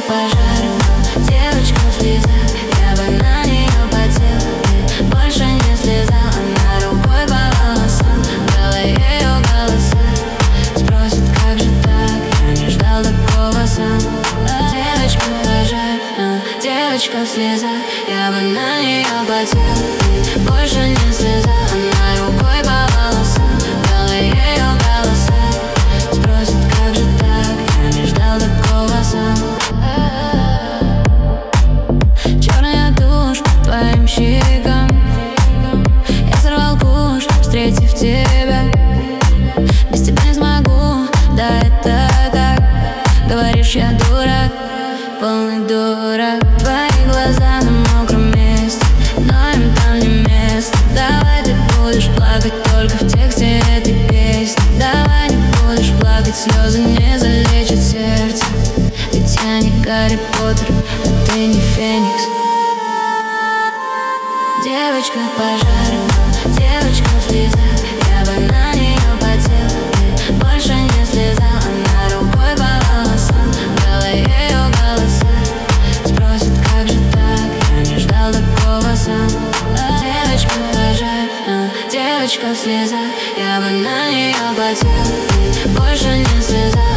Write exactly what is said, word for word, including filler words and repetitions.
пожар, девочка в слезах, я бы на нее потел. И больше не слезал, она рукой по волосам, дала ее голоса. Спросит, как же так, я не ждал такого сам. Девочка пожар, девочка в слезах, я бы на нее потел. И больше не слезал, она рукой по волосам, дала ее голоса. Спросит, как же так, я не ждал такого сам. Черная тушь по твоим щекам, я сорвал куш, встретив тебя. Без тебя не смогу, да это так. Говоришь, я дурак, полный дурак. Твои глаза на мокром месте, но им там не место. Давай ты будешь плакать только в тексте этой песни. Давай не будешь плакать, слезы не залечат сердце. Ведь я не Гарри Поттер, а ты не Феникс. Девочка пожар, девочка в слезах, я бы на нее потел. И больше не слезал, она рукой по волосам, дала ее голоса. Спросит, как же так, я не ждал такого сам. Девочка пожар, девочка в слезах, я бы на нее потел. И больше не слезал.